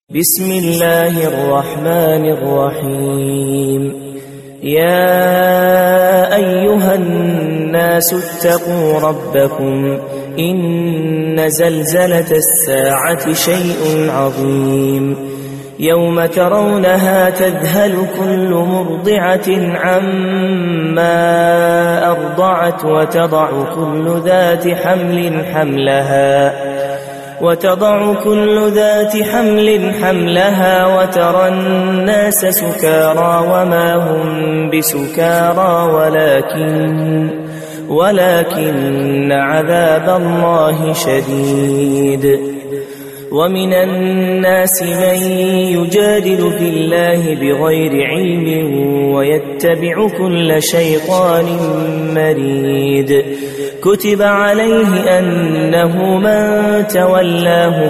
بسم الله الرحمن الرحيم. يا أيها الناس اتقوا ربكم إن زلزلة الساعة شيء عظيم يوم ترونها تذهل كل مرضعة عما أرضعت وتضع كل ذات حمل حملها وترى الناس سكارى وما هم بسكارى ولكن عذاب الله شديد. ومن الناس من يجادل في الله بغير علم ويتبع كل شيطان مريد. كتب عليه أنه من تولاه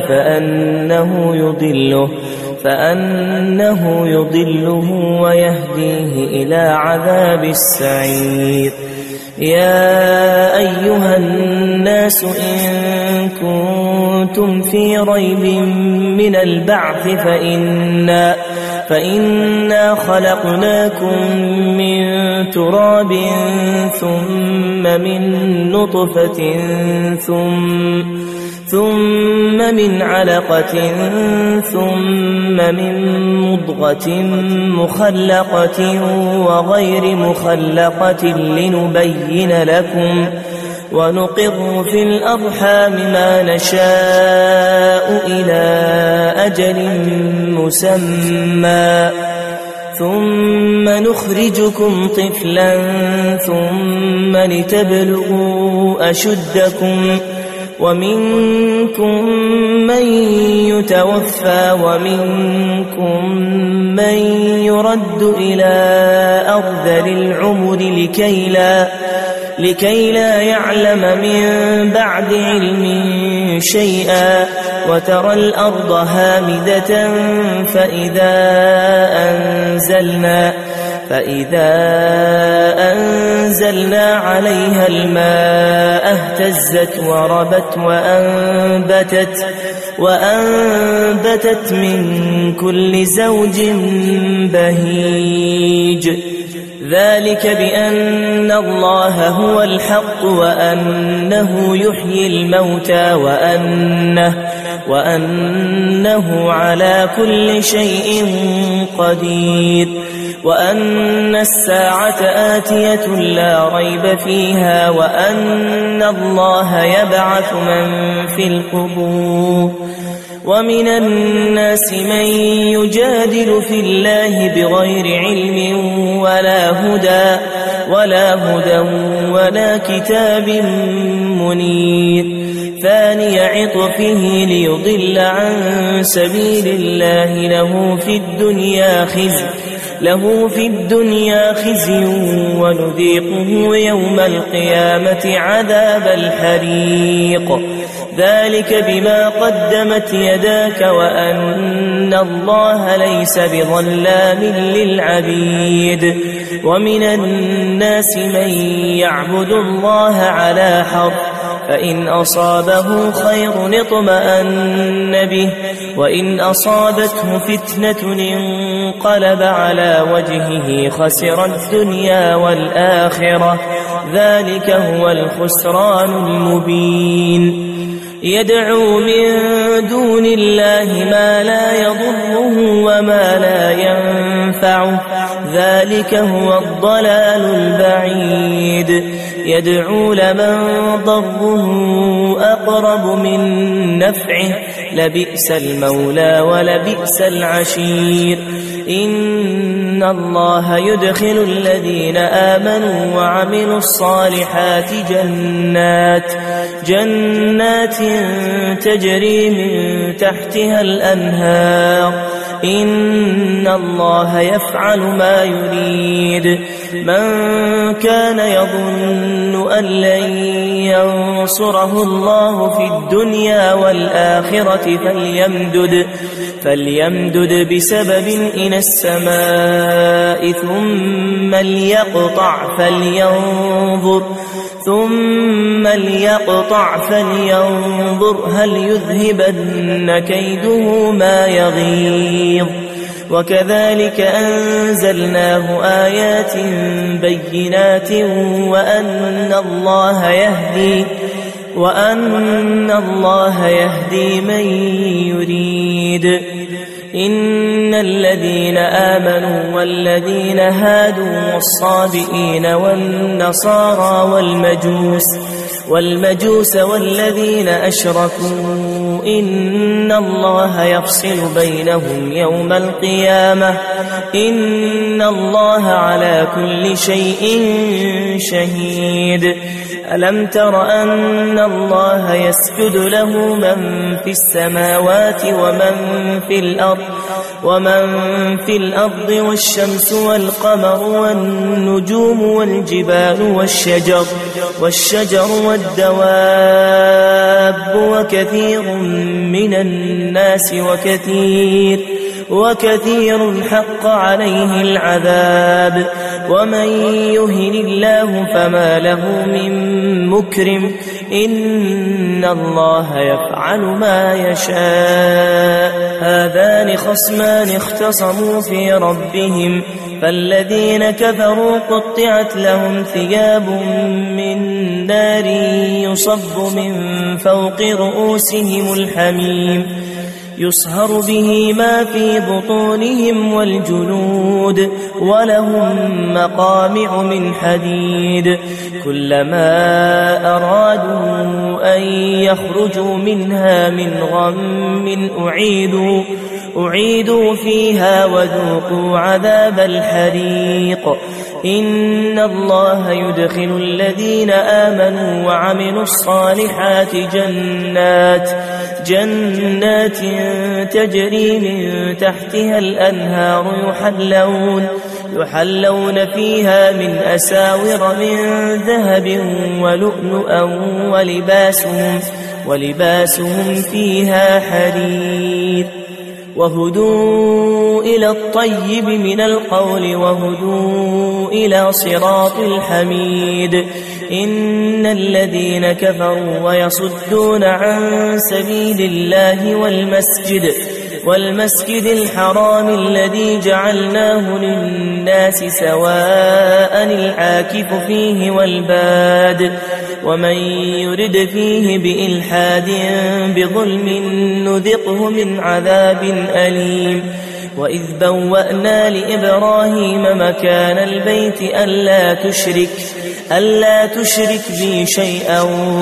فأنه يضله ويهديه إلى عذاب السعير. يا أيها الناس إن كنتم في ريب من البعث فإنا خلقناكم من تراب ثم من نطفة ثم من علقة ثم من مضغة مخلقة وغير مخلقة لنبين لكم ونقر في الأرحام ما نشاء إلى أجل مسمى ثم نخرجكم طفلا ثم لتبلغوا أشدكم ومنكم من يتوفى ومنكم من يرد إلى أرذل العمر لكي لا يعلم من بعد علم شيئا. وترى الأرض هامدة فإذا أنزلنا عليها الماء اهتزت وربت وأنبتت من كل زوج بهيج. ذلك بأن الله هو الحق وأنه يحيي الموتى وأنه على كل شيء قدير وأن الساعة آتية لا ريب فيها وأن الله يبعث من في القبور. ومن الناس من يجادل في الله بغير علم ولا هدى ولا كتاب منير. ثاني عطفه ليضل عن سبيل الله له في الدنيا خزي ونذيقه يوم القيامة عذاب الحريق. ذلك بما قدمت يداك وأن الله ليس بظلام للعبيد. ومن الناس من يعبد الله على حرف فإن أصابه خير اطمأن به وإن أصابته فتنة انقلب على وجهه خسر الدنيا والآخرة. ذلك هو الخسران المبين. يدعو من دون الله ما لا يضره وما لا ينفعه. ذلك هو الضلال البعيد. يدعو لمن ضره أقرب من نفعه لبئس المولى ولبئس العشير. إن الله يدخل الذين آمنوا وعملوا الصالحات جنات تجري من تحتها الأنهار. إن الله يفعل ما يريد. من كان يظن أن لن ينصره الله في الدنيا والآخرة فليمدد بسبب إلى السماء ثم ليقطع فلينظر هل يذهبن كيده ما يغيظ. وكذلك أنزلناه آيات بينات وأن الله يهدي من يريد. إن الذين آمنوا والذين هادوا والصابئين والنصارى والمجوس والذين أشركوا إن الله يفصل بينهم يوم القيامة إن الله على كل شيء شهيد. ألم تر أن الله يسجد له من في السماوات ومن في الأرض والشمس والقمر والنجوم والجبال والشجر والدواب وكثير من الناس وكثير حق عليه العذاب. ومن يهن الله فما له من مكرم إن الله يفعل ما يشاء. هذان خصمان اختصموا في ربهم فالذين كفروا قطعت لهم ثياب من نار يصب من فوق رؤوسهم الحميم يصهر به ما في بطونهم والجلود ولهم مقامع من حديد. كلما أرادوا أن يخرجوا منها من غم أعيدوا فيها وذوقوا عذاب الحريق. إن الله يدخل الذين آمنوا وعملوا الصالحات جنات تجري من تحتها الأنهار يحلون فيها من أساور من ذهب ولؤلؤا ولباسهم فيها حرير. وهدوا إلى الطيب من القول وهدوا إلى صراط الحميد. إن الذين كفروا ويصدون عن سبيل الله والمسجد الحرام الذي جعلناه للناس سواء العاكف فيه والباد ومن يرد فيه بإلحاد بظلم نذقه من عذاب أليم. وإذ بوأنا لإبراهيم مكان البيت ألا تشرك بي شيئا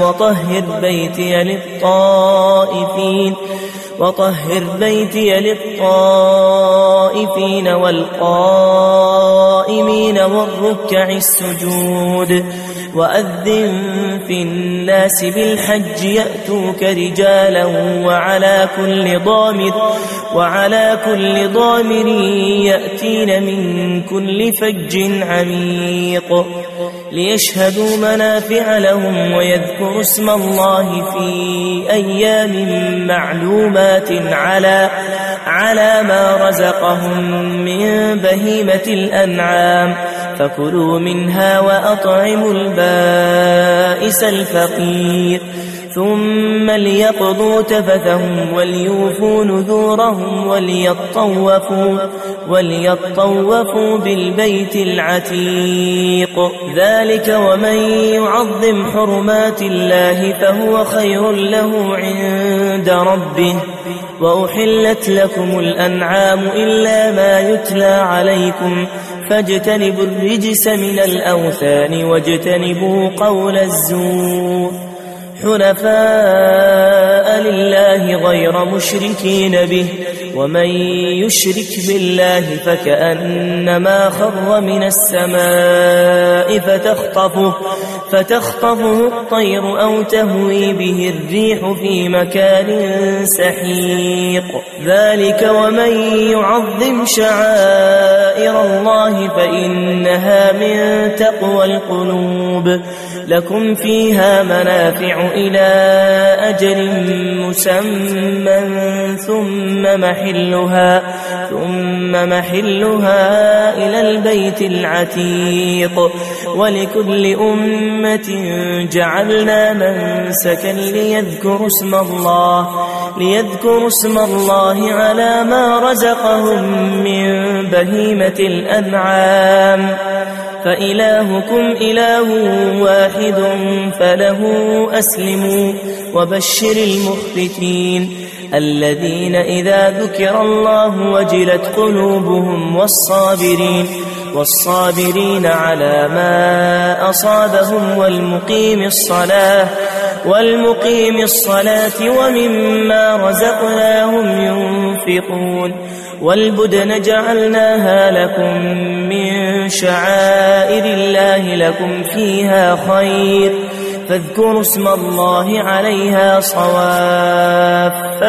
وطهر بيتي للطائفين والقائمين والركع السجود. وأذن في الناس بالحج يأتوك رجالا وعلى كل ضامر يأتين من كل فج عميق ليشهدوا منافع لهم ويذكروا اسم الله في أيام معلومات على ما رزقهم من بهيمة الأنعام فكلوا منها وأطعموا البائس الفقير. ثم ليقضوا تفثهم وليوفوا نذورهم وليطوفوا بالبيت العتيق. ذلك ومن يعظم حرمات الله فهو خير له عند ربه. وأحلت لكم الأنعام إلا ما يتلى عليكم فاجتنبوا الرجس من الأوثان واجتنبوا قول الزور حنفاء لله غير مشركين به. ومن يشرك بالله فكأنما خر من السماء فتخطفه الطير أو تهوي به الريح في مكان سحيق. ذلك ومن يعظم شعائر الله فإنها من تقوى القلوب. لكم فيها منافع إلى أجل مسمى ثم محلها إلى البيت العتيق ولكل أمة جعلنا منسكا ليذكروا اسم الله على ما رزقهم من بهيمة الأنعام فإلهكم إله واحد فله أسلموا وبشر المخبتين الذين إذا ذكر الله وجلت قلوبهم والصابرين على ما أصابهم والمقيم الصلاة ومما رزقناهم ينفقون والبدن جعلناها لكم من شعائر الله لكم فيها خير فاذكروا اسم الله عليها صواف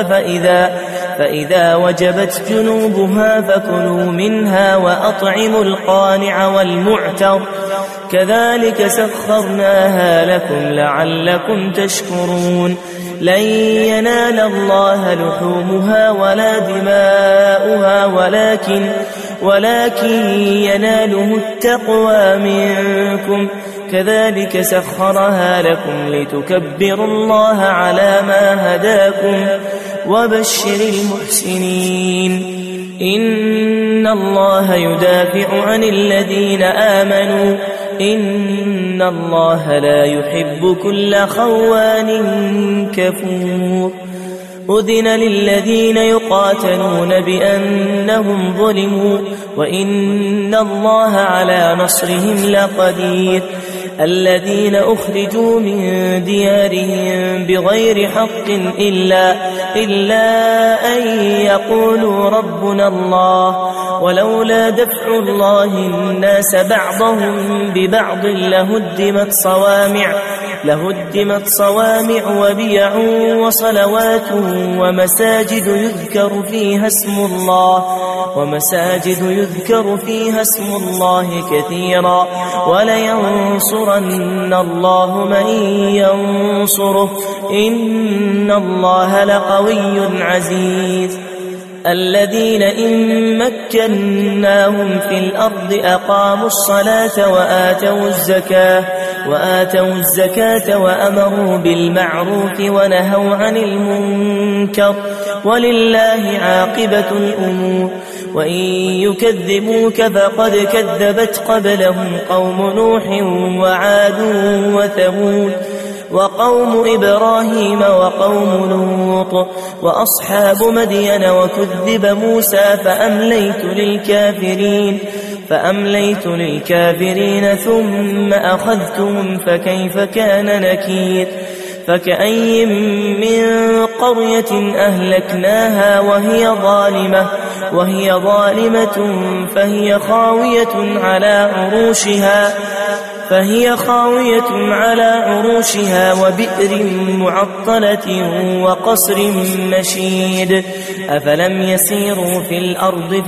فإذا وجبت جنوبها فكلوا منها وأطعموا القانع والمعتر كذلك سخرناها لكم لعلكم تشكرون لن ينال الله لحومها ولا دماؤها ولكن يناله التقوى منكم كذلك سخرها لكم لتكبروا الله على ما هداكم وبشر المحسنين إن الله يدافع عن الذين آمنوا إن الله لا يحب كل خوان كفور أذن للذين يقاتلون بأنهم ظلموا وإن الله على نصرهم لقدير الذين أخرجوا من ديارهم بغير حق إلا أن يقولوا ربنا الله ولولا دفع الله الناس بعضهم ببعض لهدمت صوامع وبيع وصلوات ومساجد يذكر فيها اسم الله كثيرا ولينصرن الله من ينصره إن الله لقوي عزيز الذين إن مكناهم في الأرض أقاموا الصلاة وآتوا الزكاة وأمروا بالمعروف ونهوا عن المنكر ولله عاقبة الأمور وإن يكذبوك فقد كذبت قبلهم قوم نوح وعاد وثمود وقوم إبراهيم وقوم لوط وأصحاب مدين وكذب موسى فأمليت للكافرين ثم أخذتهم فكيف كان نكير فكأي من قرية أهلكناها وهي ظالمة فهي خاوية على عروشها وبئر معطلة وقصر مشيد أفلم يسيروا في الأرض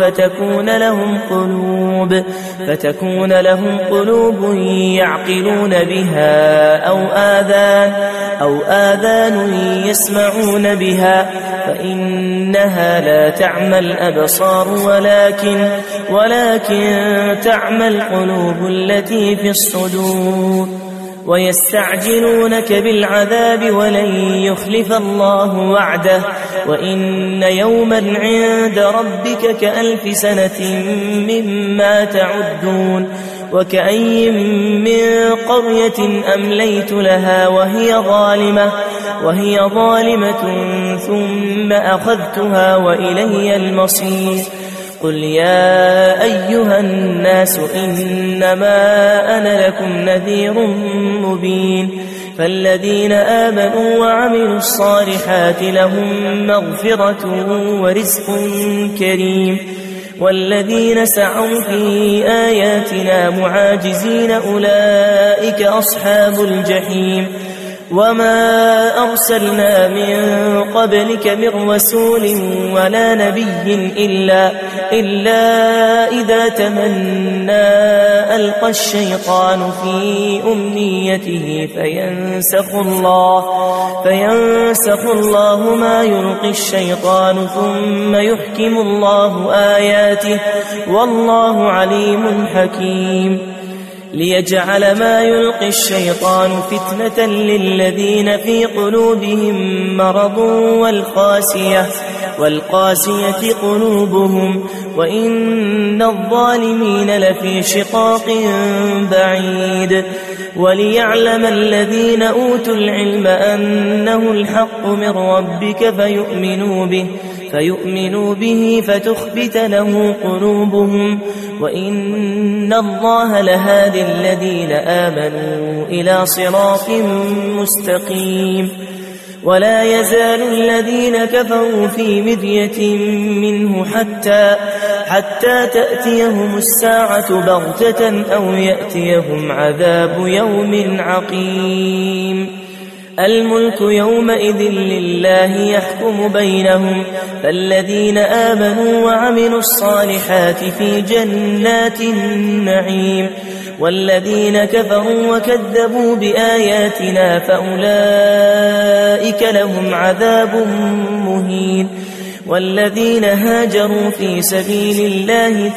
فتكون لهم قلوب يعقلون بها أو آذان يسمعون بها فإنها لا تعمى الأبصار ولكن تعمى القلوب التي في الصدور ويستعجلونك بالعذاب ولن يخلف الله وعده وإن يوما عند ربك كألف سنة مما تعدون وكأي من قرية أمليت لها وهي ظالمة ثم أخذتها وإلي المصير قل يا أيها الناس إنما أنا لكم نذير مبين فالذين آمنوا وعملوا الصالحات لهم مغفرة ورزق كريم والذين سعوا في آياتنا معاجزين أولئك أصحاب الجحيم وما أرسلنا من قبلك من رسول ولا نبي إلا إذا تمنى ألقى الشيطان في أمنيته فينسخ الله ما يلقي الشيطان ثم يحكم الله آياته والله عليم حكيم ليجعل ما يلقي الشيطان فتنة للذين في قلوبهم مرض والقاسية قلوبهم وإن الظالمين لفي شقاق بعيد وليعلم الذين أوتوا العلم أنه الحق من ربك فيؤمنوا به فتخبت له قلوبهم وإن الله لهادي الذين آمنوا إلى صراط مستقيم ولا يزال الذين كفروا في مرية منه حتى تأتيهم الساعة بغتة أو يأتيهم عذاب يوم عقيم الملك يومئذ لله يحكم بينهم فالذين آمنوا وعملوا الصالحات في جنات النعيم والذين كفروا وكذبوا بآياتنا فأولئك لهم عذاب مهين والذين هاجروا في سبيل الله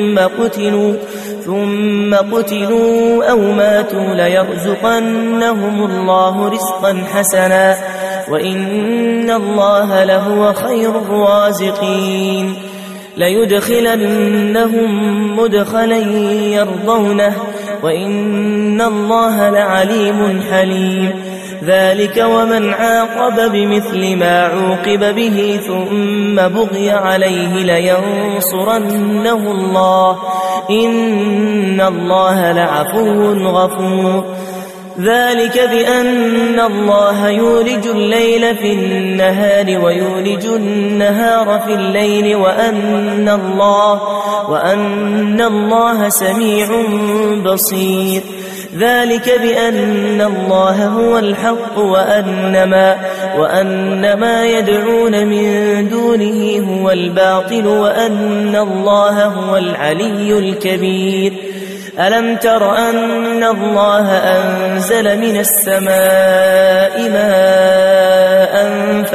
ثم قتلوا أو ماتوا ليرزقنهم الله رزقا حسنا وإن الله لهو خير الرازقين ليدخلنهم مدخلا يرضونه وإن الله لعليم حليم ذلك ومن عاقب بمثل ما عوقب به ثم بغي عليه لينصرنه الله إن الله لعفو غفور ذلك بأن الله يولج الليل في النهار ويولج النهار في الليل وأن الله سميع بصير ذلك بأن الله هو الحق وأن ما يدعون من دونه هو الباطل وأن الله هو العلي الكبير ألم تر أن الله أنزل من السماء ماء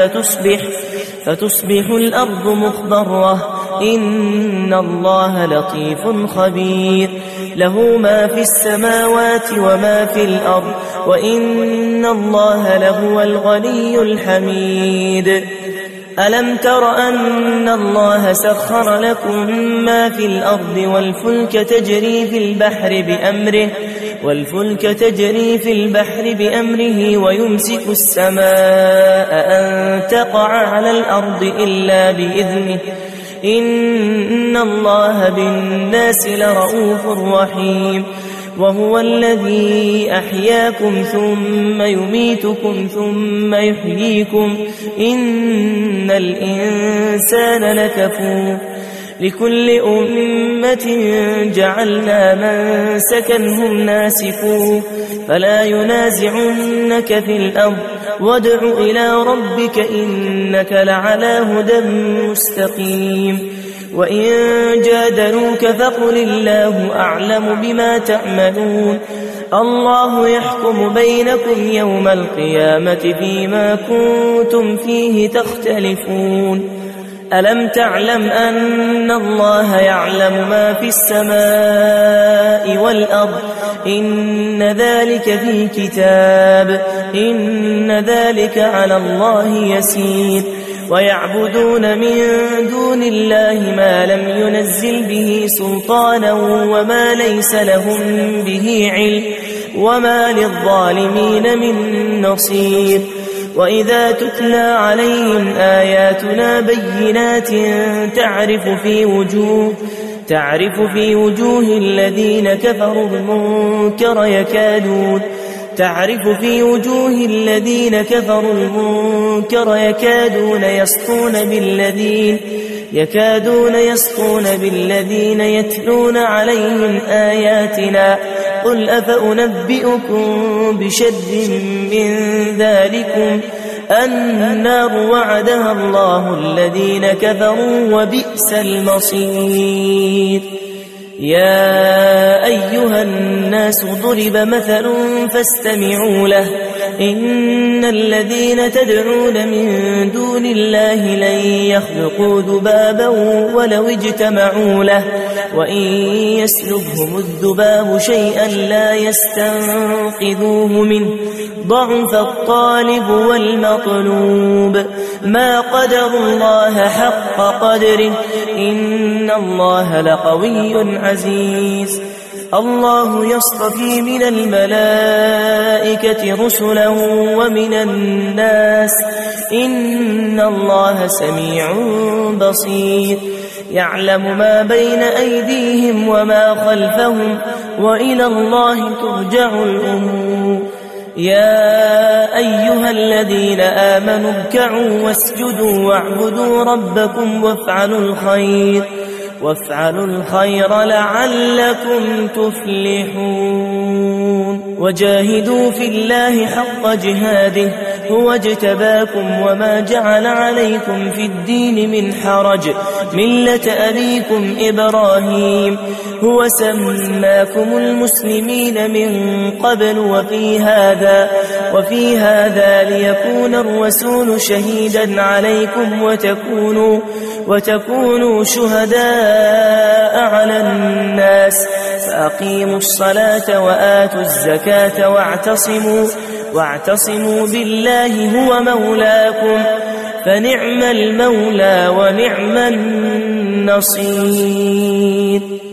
فتصبح الأرض مخضرة إن الله لطيف خبير له ما في السماوات وما في الأرض وإن الله لهو الغني الحميد ألم تر أن الله سخر لكم ما في الأرض والفلك تجري في البحر بأمره ويمسك السماء أن تقع على الأرض إلا بإذنه إن الله بالناس لرؤوف رحيم وهو الذي أحياكم ثم يميتكم ثم يحييكم إن الإنسان لكفور لكل أمة جعلنا منسكا هم ناسكوه فلا ينازعنك في الأمر وادع إلى ربك إنك لعلى هدى مستقيم وإن جادلوك فقل الله أعلم بما تعملون الله يحكم بينكم يوم القيامة فيما كنتم فيه تختلفون ألم تعلم أن الله يعلم ما في السماء والأرض إن ذلك في كتاب إن ذلك على الله يسير ويعبدون من دون الله ما لم ينزل به سلطانا وما ليس لهم به علم وما للظالمين من نصير وإذا تتلى عليهم آياتنا بينات تعرف في وجوه الذين كفروا المنكر يكادون يسطون بالذين يتلون عليهم آياتنا قل أفأنبئكم بشر من ذلكم النار وعدها الله الذين كفروا وبئس المصير. يا أيها الناس ضرب مثل فاستمعوا له إن الذين تدعون من دون الله لن يخلقوا ذبابا ولو اجتمعوا له وإن يسلبهم الذباب شيئا لا يستنقذوه منه ضعف الطالب والمطلوب ما قدروا الله حق قدره إن الله لقوي عزيز. الله يصطفي من الملائكة رسلا ومن الناس إن الله سميع بصير يعلم ما بين أيديهم وما خلفهم وإلى الله ترجع الأمور. يا أيها الذين آمنوا اركعوا واسجدوا واعبدوا ربكم وافعلوا الخير لعلكم تفلحون. وجاهدوا في الله حق جهاده هو اجتباكم وما جعل عليكم في الدين من حرج ملة أبيكم إبراهيم هو سماكم المسلمين من قبل وفي هذا ليكون الرسول شهيدا عليكم وتكونوا شهداء على الناس فأقيموا الصلاة وآتوا الزكاة واعتصموا بالله هو مولاكم فنعم المولى ونعم النصير.